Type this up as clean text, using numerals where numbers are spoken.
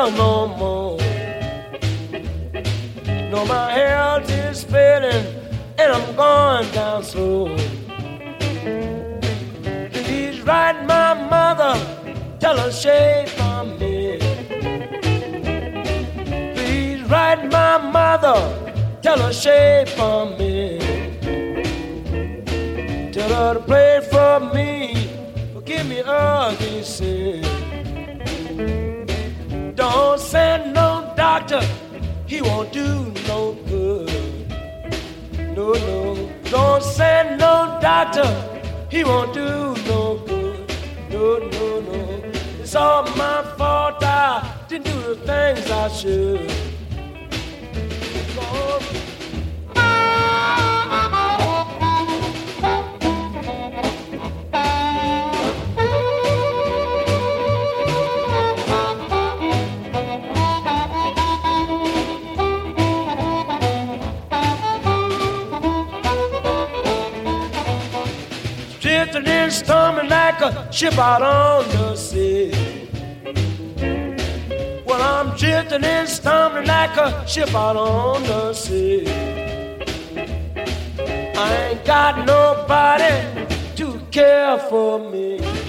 smile no more. No, my health is failing and I'm going down slow. Please write my mother, tell her shape for me. Please write my mother, tell her shape for me. Tell her to pray for me, forgive me ugly sin. Don't send no doctor, he won't do no good. No, no, don't send no doctor, he won't do no good. No, no, no, it's all my fault, I didn't do the things I should. Drifting and storming like a ship out on the sea. Well, I'm drifting and storming like a ship out on the sea. I ain't got nobody to care for me.